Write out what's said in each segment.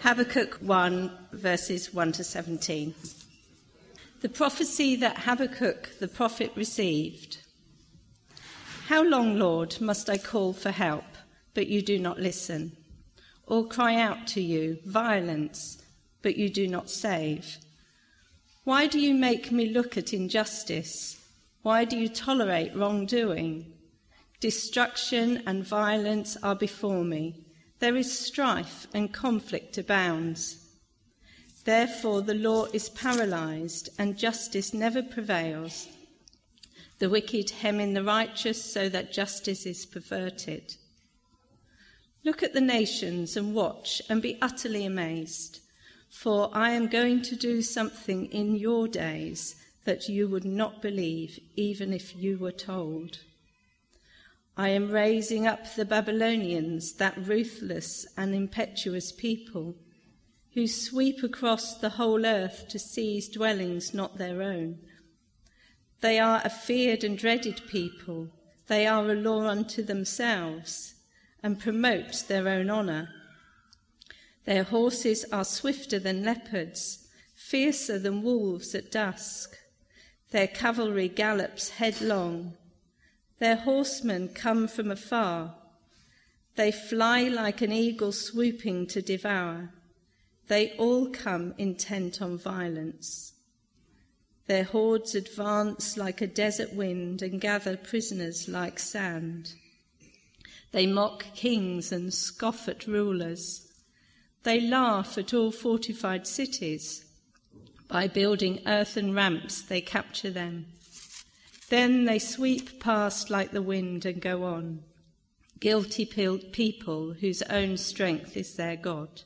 Habakkuk 1, verses 1 to 17. The prophecy that Habakkuk the prophet received. How long, Lord, must I call for help, but you do not listen? Or cry out to you, violence, but you do not save? Why do you make me look at injustice? Why do you tolerate wrongdoing? Destruction and violence are before me. There is strife and conflict abounds. Therefore the law is paralyzed and justice never prevails. The wicked hem in the righteous so that justice is perverted. Look at the nations and watch and be utterly amazed, for I am going to do something in your days that you would not believe even if you were told. I am raising up the Babylonians, that ruthless and impetuous people, who sweep across the whole earth to seize dwellings not their own. They are a feared and dreaded people. They are a law unto themselves and promote their own honour. Their horses are swifter than leopards, fiercer than wolves at dusk. Their cavalry gallops headlong. Their horsemen come from afar. They fly like an eagle swooping to devour. They all come intent on violence. Their hordes advance like a desert wind and gather prisoners like sand. They mock kings and scoff at rulers. They laugh at all fortified cities. By building earthen ramps, they capture them. Then they sweep past like the wind and go on. Guilty people whose own strength is their God.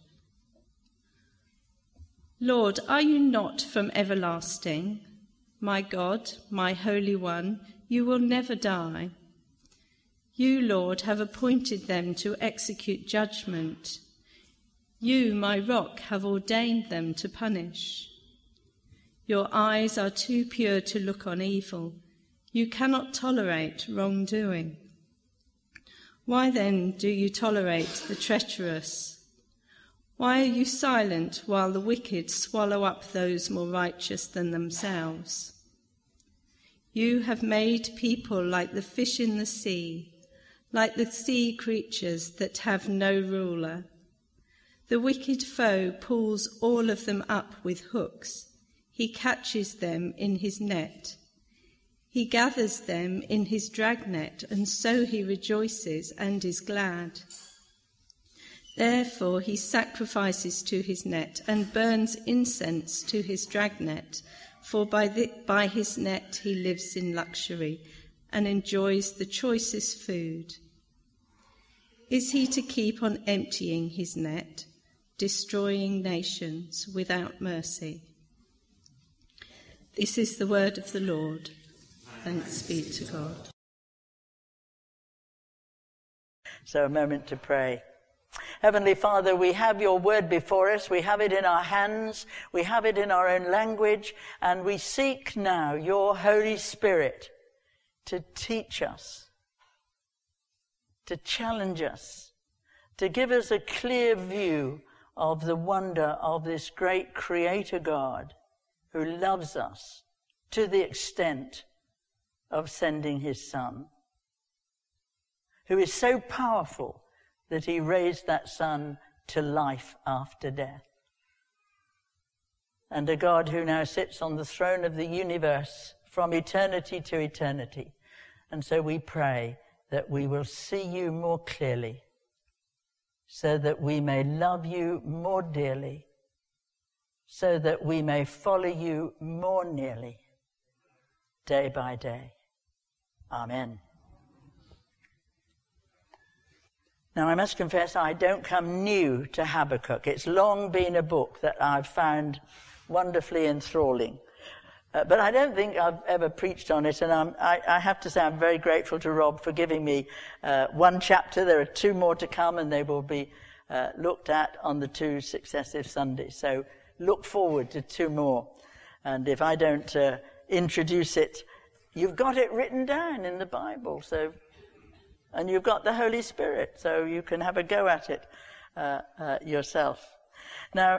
Lord, are you not from everlasting? My God, my Holy One, you will never die. You, Lord, have appointed them to execute judgment. You, my rock, have ordained them to punish. Your eyes are too pure to look on evil. You cannot tolerate wrongdoing. Why then do you tolerate the treacherous? Why are you silent while the wicked swallow up those more righteous than themselves? You have made people like the fish in the sea, like the sea creatures that have no ruler. The wicked foe pulls all of them up with hooks. He catches them in his net. He gathers them in his dragnet, and so he rejoices and is glad. Therefore he sacrifices to his net and burns incense to his dragnet, for by his net he lives in luxury and enjoys the choicest food. Is he to keep on emptying his net, destroying nations without mercy? This is the word of the Lord. Thanks be to God. So a moment to pray. Heavenly Father, we have your word before us, we have it in our hands, we have it in our own language, and we seek now your Holy Spirit to teach us, to challenge us, to give us a clear view of the wonder of this great Creator God who loves us to the extent of sending his Son, who is so powerful that he raised that Son to life after death. And a God who now sits on the throne of the universe from eternity to eternity. And so we pray that we will see you more clearly, so that we may love you more dearly, so that we may follow you more nearly, day by day. Amen. Now, I must confess I don't come new to Habakkuk. It's long been a book that I've found wonderfully enthralling. But I don't think I've ever preached on it, and I have to say I'm very grateful to Rob for giving me one chapter. There are two more to come, and they will be looked at on the 2 successive Sundays. So look forward to 2 more. And if I don't introduce it, you've got it written down in the Bible, and you've got the Holy Spirit, so you can have a go at it yourself. Now,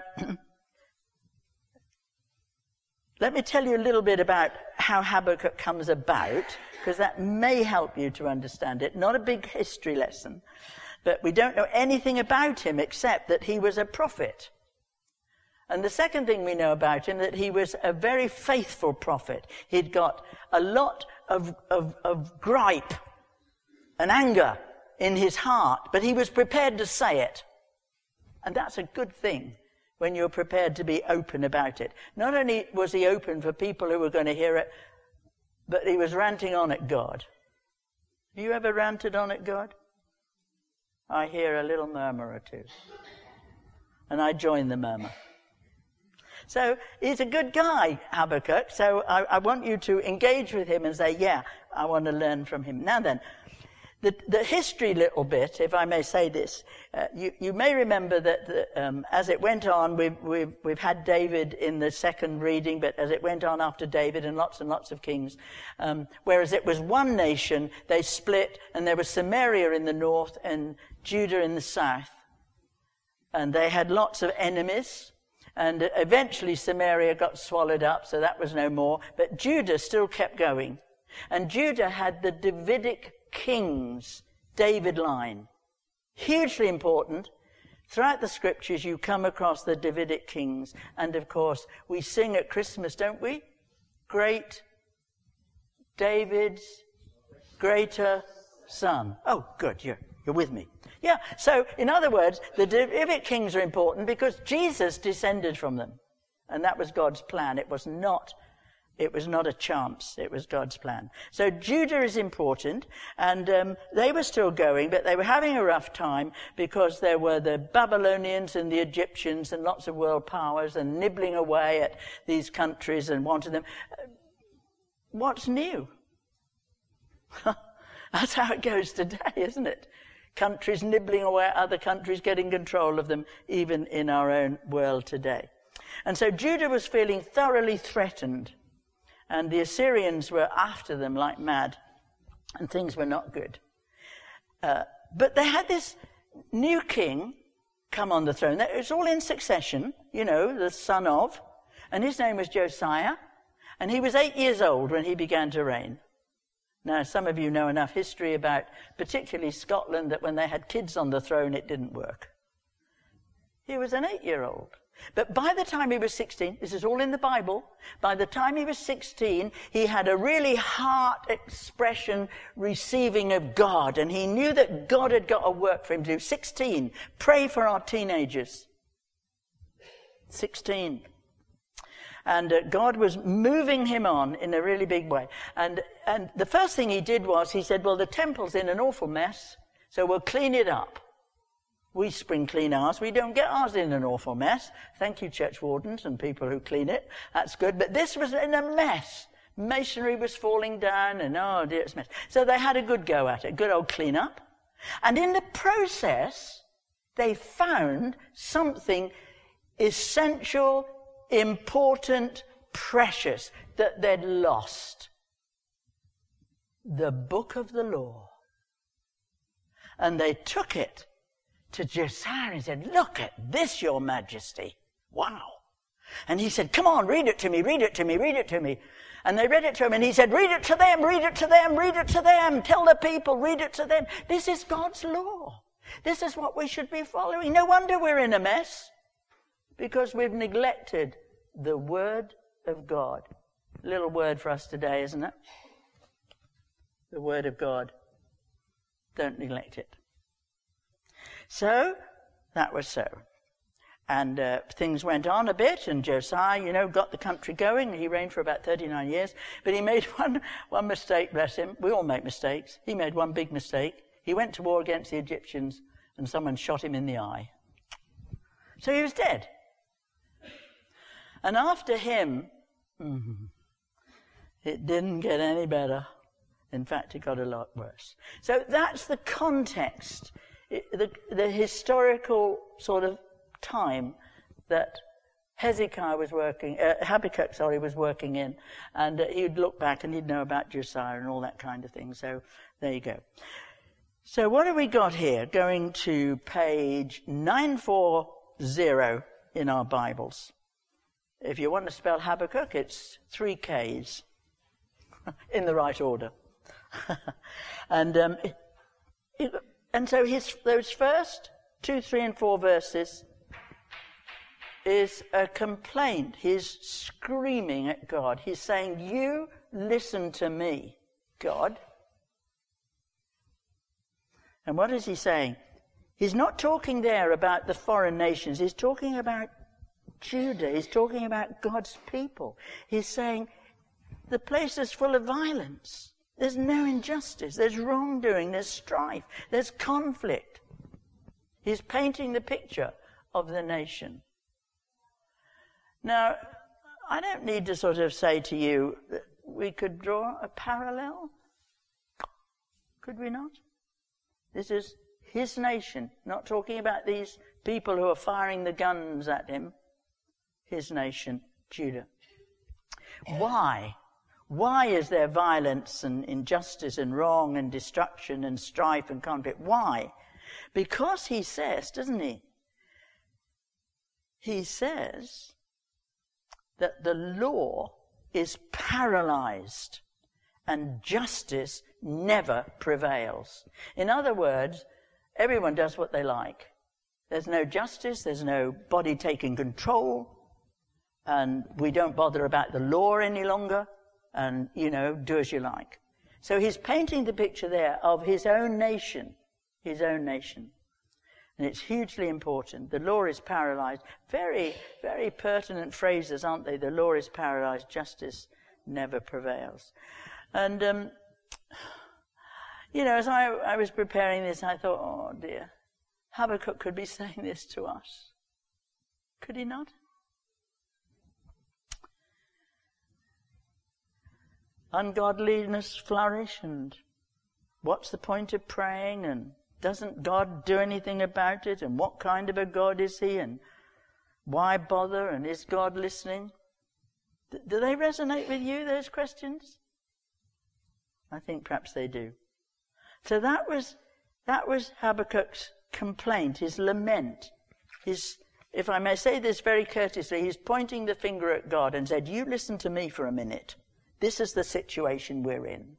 let me tell you a little bit about how Habakkuk comes about, because that may help you to understand it. Not a big history lesson, but we don't know anything about him except that he was a prophet. And the second thing we know about him, that he was a very faithful prophet. He'd got a lot of gripe and anger in his heart, but he was prepared to say it. And that's a good thing when you're prepared to be open about it. Not only was he open for people who were going to hear it, but he was ranting on at God. Have you ever ranted on at God? I hear a little murmur or two. And I join the murmur. So he's a good guy, Habakkuk. So I want you to engage with him and say, yeah, I want to learn from him. Now then, the history little bit, if I may say this, you may remember that as it went on, we've had David in the second reading, but as it went on after David and lots of kings, whereas it was one nation, they split, and there was Samaria in the north and Judah in the south. And they had lots of enemies. And eventually Samaria got swallowed up, so that was no more. But Judah still kept going. And Judah had the Davidic kings, David line. Hugely important. Throughout the scriptures you come across the Davidic kings. And of course, we sing at Christmas, don't we? Great David's greater son. Oh, good, you're with me. Yeah, so in other words, the Davidic kings are important because Jesus descended from them. And that was God's plan. It was not a chance. It was God's plan. So Judah is important, and they were still going, but they were having a rough time because there were the Babylonians and the Egyptians and lots of world powers and nibbling away at these countries and wanted them. What's new? That's how it goes today, isn't it? Countries nibbling away at other countries, getting control of them, even in our own world today. And so Judah was feeling thoroughly threatened, and the Assyrians were after them like mad, and things were not good. But they had this new king come on the throne. It was all in succession, the son of, and his name was Josiah, and he was 8 years old when he began to reign. Now, some of you know enough history about particularly Scotland that when they had kids on the throne, it didn't work. He was an 8-year-old. But by the time he was 16, this is all in the Bible, by the time he was 16, he had a really heart expression receiving of God, and he knew that God had got a work for him to do. 16, pray for our teenagers. 16. And God was moving him on in a really big way. And the first thing he did was, he said, well, the temple's in an awful mess, so we'll clean it up. We spring clean ours. We don't get ours in an awful mess. Thank you, church wardens and people who clean it. That's good. But this was in a mess. Masonry was falling down, and oh dear, it's a mess. So they had a good go at it, good old clean up. And in the process, they found something essential, important, precious, that they'd lost. The book of the law. And they took it to Josiah and said, look at this, your majesty. Wow. And he said, come on, read it to me, read it to me, read it to me. And they read it to him, and he said, read it to them, read it to them, read it to them. Tell the people, read it to them. This is God's law. This is what we should be following. No wonder we're in a mess. Because we've neglected the word of God. Little word for us today, isn't it? The word of God. Don't neglect it. So, that was so. And things went on a bit, and Josiah, got the country going. He reigned for about 39 years. But he made one mistake, bless him. We all make mistakes. He made one big mistake. He went to war against the Egyptians, and someone shot him in the eye. So he was dead. And after him, it didn't get any better. In fact, it got a lot worse. So that's the context, the historical sort of time that Habakkuk was working in. And he'd look back and he'd know about Josiah and all that kind of thing. So there you go. So what have we got here? Going to page 940 in our Bibles. If you want to spell Habakkuk, it's 3 Ks in the right order. And so those first 2, 3, and 4 verses is a complaint. He's screaming at God. He's saying, you listen to me, God. And what is he saying? He's not talking there about the foreign nations. He's talking about Judah. He's talking about God's people. He's saying the place is full of violence. There's no injustice. There's wrongdoing. There's strife. There's conflict. He's painting the picture of the nation. Now, I don't need to sort of say to you that we could draw a parallel. Could we not? This is his nation, not talking about these people who are firing the guns at him. His nation, Judah. Why? Why is there violence and injustice and wrong and destruction and strife and conflict? Why? Because he says, doesn't he? He says that the law is paralyzed and justice never prevails. In other words, everyone does what they like. There's no justice, there's no body taking control, and we don't bother about the law any longer, and, do as you like. So he's painting the picture there of his own nation, And it's hugely important. The law is paralyzed. Very, very pertinent phrases, aren't they? The law is paralyzed, justice never prevails. And, as I was preparing this, I thought, oh dear, Habakkuk could be saying this to us. Could he not? Ungodliness flourish, and what's the point of praying, and doesn't God do anything about it, and what kind of a God is he, and why bother, and is God listening? Do they resonate with you, those questions? I think perhaps they do. So that was Habakkuk's complaint, his lament, if I may say this very courteously, he's pointing the finger at God and said, you listen to me for a minute. This is the situation we're in.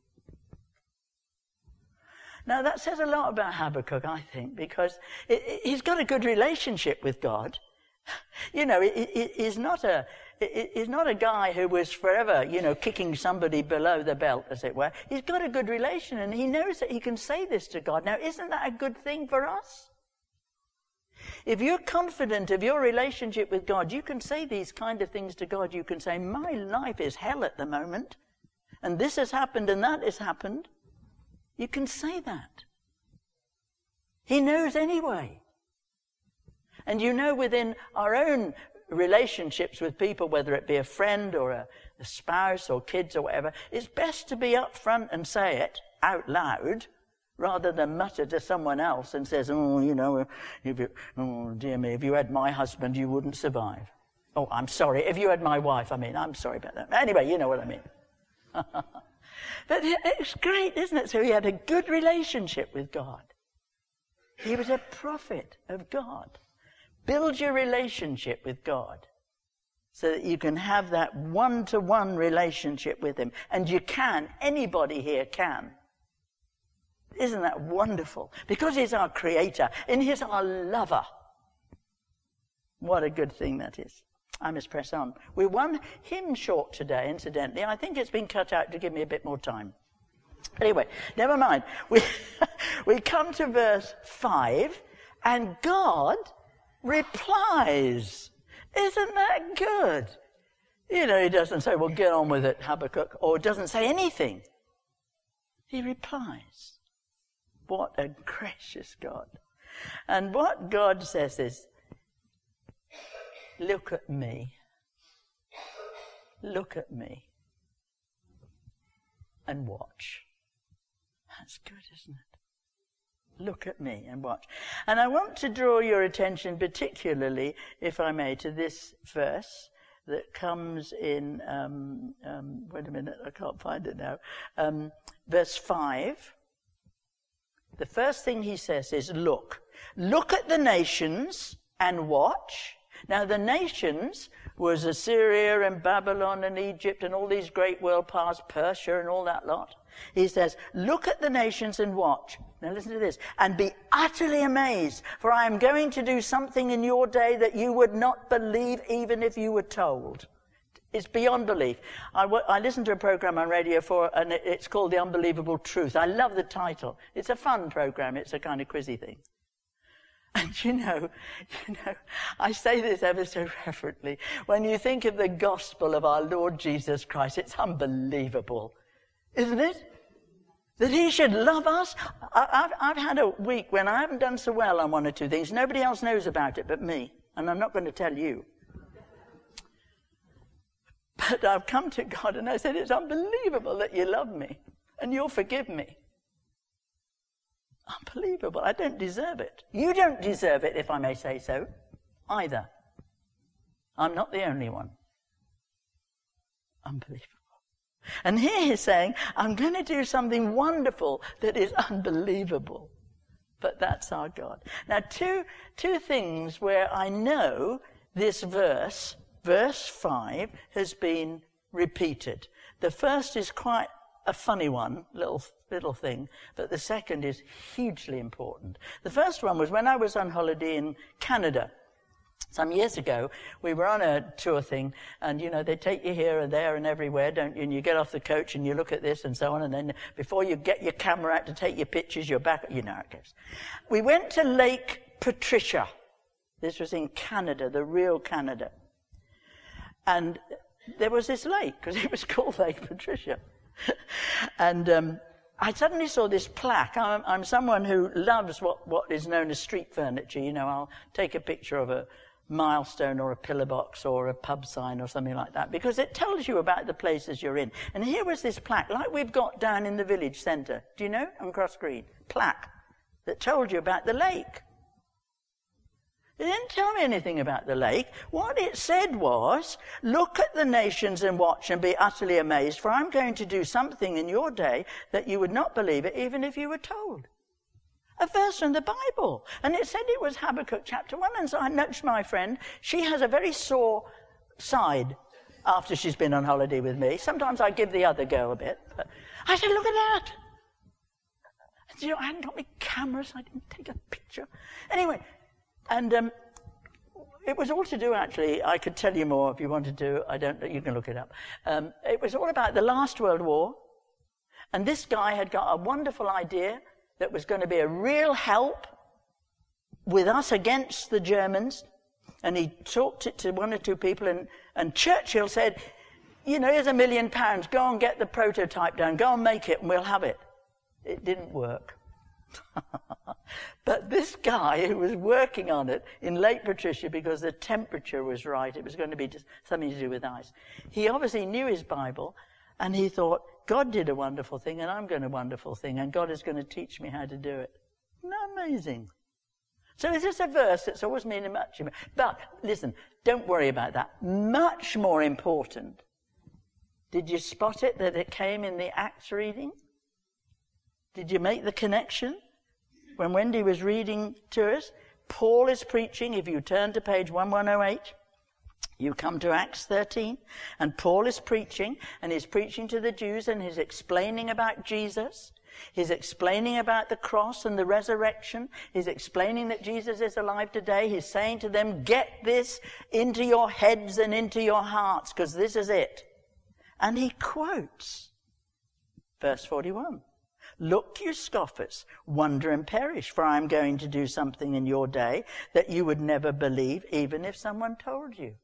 Now, that says a lot about Habakkuk, I think, because he's got a good relationship with God. He's not a guy who was forever, kicking somebody below the belt, as it were. He's got a good relation, and he knows that he can say this to God. Now, isn't that a good thing for us? If you're confident of your relationship with God, you can say these kind of things to God. You can say, my life is hell at the moment, and this has happened and that has happened. You can say that. He knows anyway. And within our own relationships with people, whether it be a friend or a spouse or kids or whatever, it's best to be up front and say it out loud, rather than mutter to someone else and says, oh dear me, if you had my husband, you wouldn't survive. Oh, I'm sorry. If you had my wife, I'm sorry about that. Anyway, you know what I mean. But it's great, isn't it? So he had a good relationship with God. He was a prophet of God. Build your relationship with God so that you can have that one-to-one relationship with him. And you can. Anybody here can. Isn't that wonderful? Because he's our creator and he's our lover. What a good thing that is. I must press on. We're one hymn short today, incidentally. I think it's been cut out to give me a bit more time. Anyway, never mind. We come to verse 5, and God replies. Isn't that good? He doesn't say, well, get on with it, Habakkuk, or doesn't say anything. He replies. What a gracious God. And what God says is, look at me. Look at me. And watch. That's good, isn't it? Look at me and watch. And I want to draw your attention particularly, if I may, to this verse that comes in, wait a minute, I can't find it now. Verse 5. The first thing he says is, look. Look at the nations and watch. Now, the nations was Assyria and Babylon and Egypt and all these great world powers, Persia and all that lot. He says, look at the nations and watch. Now listen to this. And be utterly amazed, for I am going to do something in your day that you would not believe even if you were told. It's beyond belief. I listened to a program on Radio 4, and it's called The Unbelievable Truth. I love the title. It's a fun program. It's a kind of quizzy thing. And you know, I say this ever so reverently. When you think of the gospel of our Lord Jesus Christ, it's unbelievable, isn't it? That he should love us. I've had a week when I haven't done so well on one or two things. Nobody else knows about it but me. And I'm not going to tell you. But I've come to God and I said, it's unbelievable that you love me and you'll forgive me. Unbelievable. I don't deserve it. You don't deserve it, if I may say so, either. I'm not the only one. Unbelievable. And here he's saying, I'm going to do something wonderful that is unbelievable. But that's our God. Now, two things where I know this verse 5, has been repeated. The first is quite a funny one, little thing, but the second is hugely important. The first one was when I was on holiday in Canada. Some years ago, we were on a tour thing, and, you know, they take you here and there and everywhere, don't you? And you get off the coach and you look at this and so on, and then before you get your camera out to take your pictures, you're back, you know how it goes. We went to Lake Patricia. This was in Canada, the real Canada. And there was this lake, because it was called Lake Patricia. And I suddenly saw this plaque. I'm someone who loves what is known as street furniture. You know, I'll take a picture of a milestone or a pillar box or a pub sign or something like that, because it tells you about the places you're in. And here was this plaque, like we've got down in the village centre. Do you know? On Cross Green. Plaque that told you about the lake. It didn't tell me anything about the lake. What it said was, look at the nations and watch and be utterly amazed, for I'm going to do something in your day that you would not believe it even if you were told. A verse from the Bible. And it said it was Habakkuk chapter 1. And so I noticed my friend, she has a very sore side after she's been on holiday with me. Sometimes I give the other girl a bit. But I said, look at that. And, you know, I hadn't got my camera, so I didn't take a picture. Anyway, and it was all to do, actually, I could tell you more if you wanted to, you can look it up. It was all about the last World War, and this guy had got a wonderful idea that was going to be a real help with us against the Germans, and he talked it to one or two people, and Churchill said, you know, here's £1 million, go and get the prototype down, go and make it, and we'll have it. It didn't work. But this guy who was working on it in Lake Patricia, because the temperature was right, it was going to be just something to do with ice, he obviously knew his Bible, and he thought, God did a wonderful thing, and I'm going to do a wonderful thing, and God is going to teach me how to do it. Isn't that amazing? So is this a verse that's always meaning much? But listen, don't worry about that. Much more important, did you spot it that it came in the Acts reading? Did you make the connection? When Wendy was reading to us, Paul is preaching. If you turn to page 1108, you come to Acts 13, and Paul is preaching, and he's preaching to the Jews, and he's explaining about Jesus. He's explaining about the cross and the resurrection. He's explaining that Jesus is alive today. He's saying to them, get this into your heads and into your hearts, because this is it. And he quotes verse 41. Look, you scoffers, wonder and perish, for I am going to do something in your day that you would never believe, even if someone told you.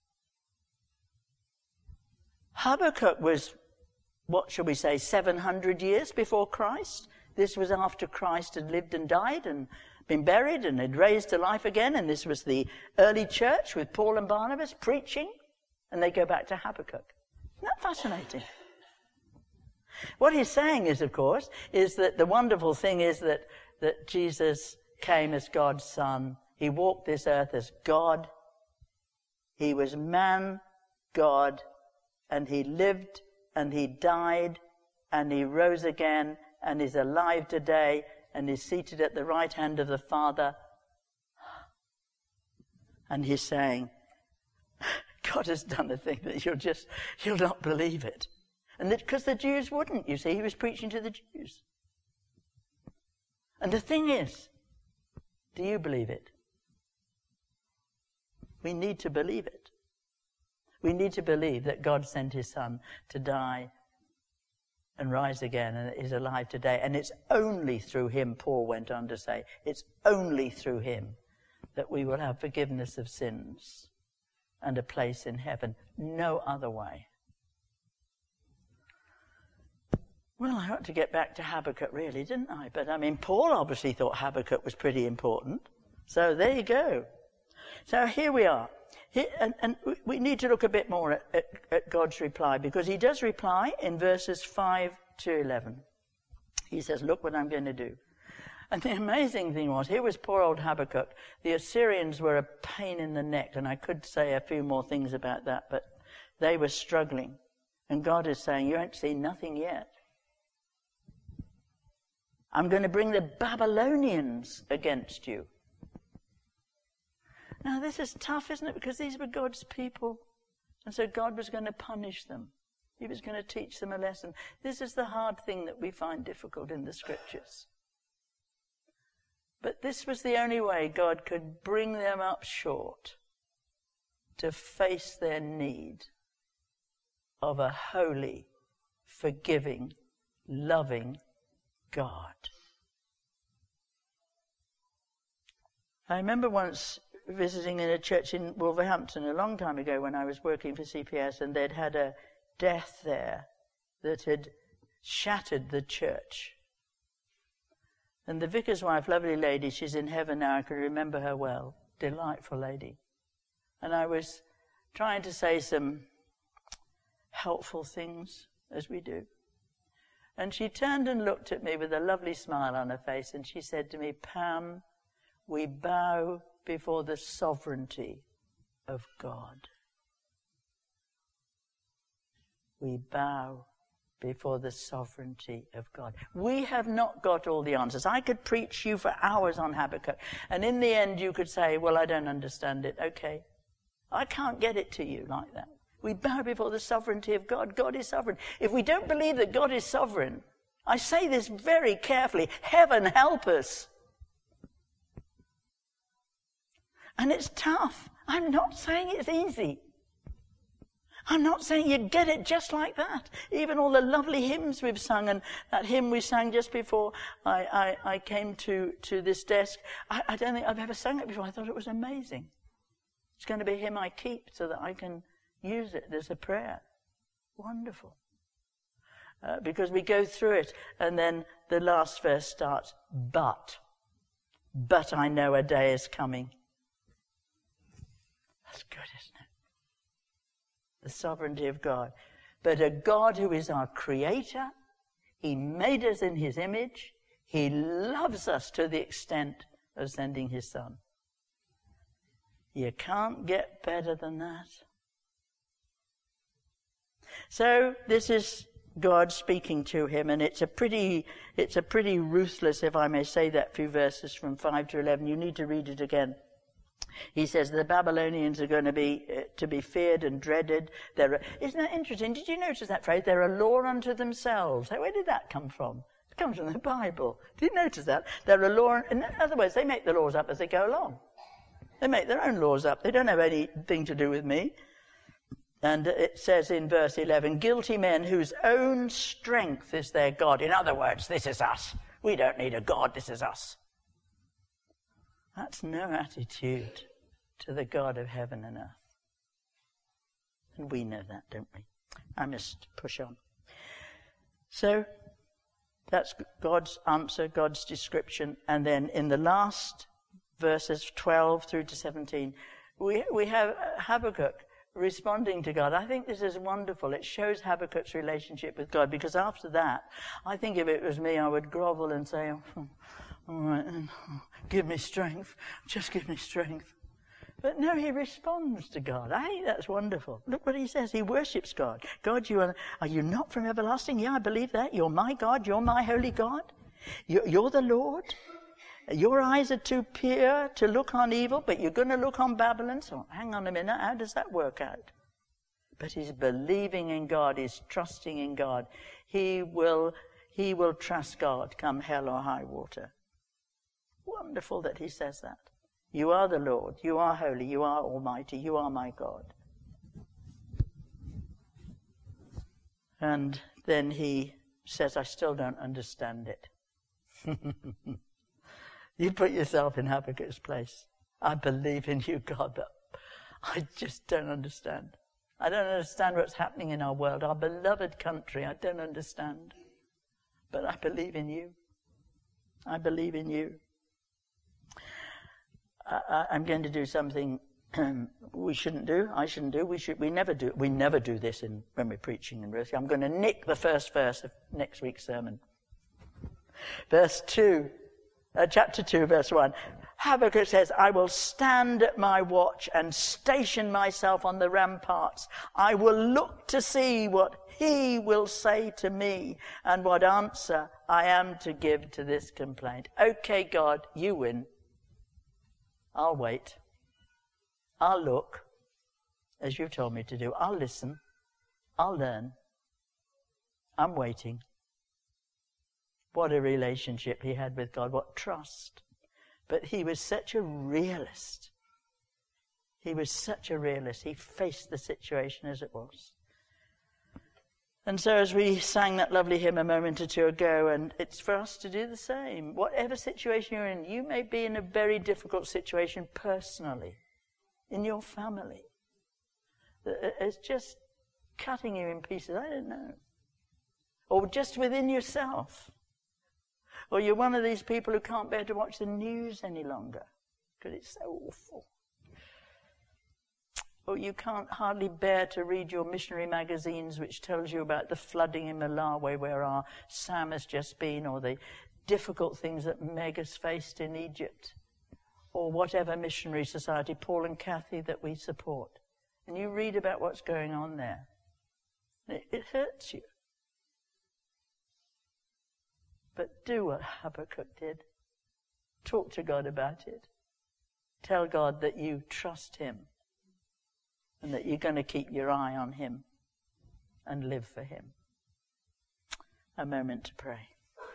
Habakkuk was, what shall we say, 700 years before Christ. This was after Christ had lived and died and been buried and had raised to life again. And this was the early church with Paul and Barnabas preaching. And they go back to Habakkuk. Isn't that fascinating? What he's saying is, of course, is that the wonderful thing is that Jesus came as God's Son. He walked this earth as God. He was man, God, and he lived, and he died, and he rose again, and is alive today, and is seated at the right hand of the Father. And he's saying, God has done a thing that you'll not believe it. And because the Jews wouldn't, you see, he was preaching to the Jews. And the thing is, do you believe it? We need to believe it. We need to believe that God sent his Son to die and rise again and is alive today. And it's only through him, Paul went on to say, it's only through him that we will have forgiveness of sins and a place in heaven. No other way. Well, I ought to get back to Habakkuk, really, didn't I? But, Paul obviously thought Habakkuk was pretty important. So there you go. So here we are. And we need to look a bit more at God's reply, because he does reply in verses 5 to 11. He says, look what I'm going to do. And the amazing thing was, here was poor old Habakkuk. The Assyrians were a pain in the neck, and I could say a few more things about that, but they were struggling. And God is saying, you ain't seen nothing yet. I'm going to bring the Babylonians against you. Now, this is tough, isn't it? Because these were God's people. And so God was going to punish them. He was going to teach them a lesson. This is the hard thing that we find difficult in the Scriptures. But this was the only way God could bring them up short to face their need of a holy, forgiving, loving God. I remember once visiting in a church in Wolverhampton a long time ago when I was working for CPS, and they'd had a death there that had shattered the church. And the vicar's wife, lovely lady, she's in heaven now, I can remember her well, delightful lady. And I was trying to say some helpful things, as we do. And she turned and looked at me with a lovely smile on her face, and she said to me, Pam, we bow before the sovereignty of God. We bow before the sovereignty of God. We have not got all the answers. I could preach you for hours on Habakkuk, and in the end you could say, well, I don't understand it. Okay. I can't get it to you like that. We bow before the sovereignty of God. God is sovereign. If we don't believe that God is sovereign, I say this very carefully, heaven help us. And it's tough. I'm not saying it's easy. I'm not saying you get it just like that. Even all the lovely hymns we've sung, and that hymn we sang just before I came to this desk, I don't think I've ever sung it before. I thought it was amazing. It's going to be a hymn I keep so that I can use it as a prayer. Wonderful. Because we go through it, and then the last verse starts, but I know a day is coming. That's good, isn't it? The sovereignty of God. But a God who is our creator, he made us in his image, he loves us to the extent of sending his Son. You can't get better than that. So this is God speaking to him, and it's a pretty ruthless, if I may say that, few verses from 5 to 11. You need to read it again. He says the Babylonians are going to be feared and dreaded. Isn't that interesting? Did you notice that phrase? They're a law unto themselves. Where did that come from? It comes from the Bible. Did you notice that? They're a law. In other words, they make the laws up as they go along. They make their own laws up. They don't have anything to do with me. And it says in verse 11, guilty men whose own strength is their God. In other words, this is us. We don't need a God. This is us. That's no attitude to the God of heaven and earth. And we know that, don't we? I must push on. So, that's God's answer, God's description. And then in the last verses 12 through to 17, we have Habakkuk responding to God. I think this is wonderful. It shows Habakkuk's relationship with God, because after that, I think if it was me, I would grovel and say, all right, give me strength. Just give me strength. But no, he responds to God. I think that's wonderful. Look what he says. He worships God. God, are you not from everlasting? Yeah, I believe that. You're my God. You're my holy God. You're the Lord. Your eyes are too pure to look on evil, but you're going to look on Babylon. So hang on a minute, how does that work out? But he's believing in God, he's trusting in God. He will trust God, come hell or high water. Wonderful that he says that. You are the Lord, you are holy, you are almighty, you are my God. And then he says, I still don't understand it. You put yourself in Habakkuk's place. I believe in you, God, but I just don't understand. I don't understand what's happening in our world, our beloved country. I don't understand. But I believe in you. I believe in you. I'm going to do something we shouldn't do. I shouldn't do. We never do this when we're preaching in Russia. I'm going to nick the first verse of next week's sermon. Chapter 2, verse 1. Habakkuk says, I will stand at my watch and station myself on the ramparts. I will look to see what he will say to me and what answer I am to give to this complaint. Okay, God, you win. I'll wait. I'll look, as you've told me to do. I'll listen. I'll learn. I'm waiting. What a relationship he had with God. What trust. But he was such a realist. He was such a realist. He faced the situation as it was. And so as we sang that lovely hymn a moment or two ago, and it's for us to do the same. Whatever situation you're in, you may be in a very difficult situation personally, in your family. It's just cutting you in pieces. I don't know. Or just within yourself. Or you're one of these people who can't bear to watch the news any longer because it's so awful. Or you can't hardly bear to read your missionary magazines which tells you about the flooding in Malawi where our Sam has just been, or the difficult things that Meg has faced in Egypt, or whatever missionary society, Paul and Kathy, that we support. And you read about what's going on there. It hurts you. But do what Habakkuk did. Talk to God about it. Tell God that you trust him and that you're going to keep your eye on him and live for him. A moment to pray.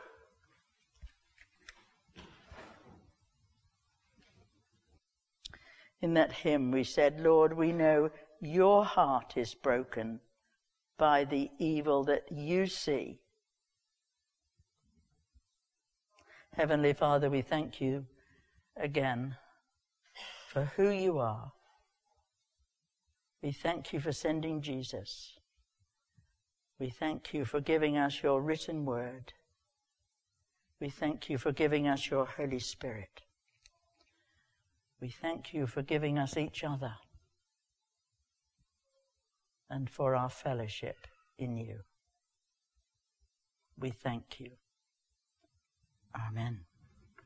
In that hymn we said, Lord, we know your heart is broken by the evil that you see. Heavenly Father, we thank you again for who you are. We thank you for sending Jesus. We thank you for giving us your written word. We thank you for giving us your Holy Spirit. We thank you for giving us each other and for our fellowship in you. We thank you. Amen.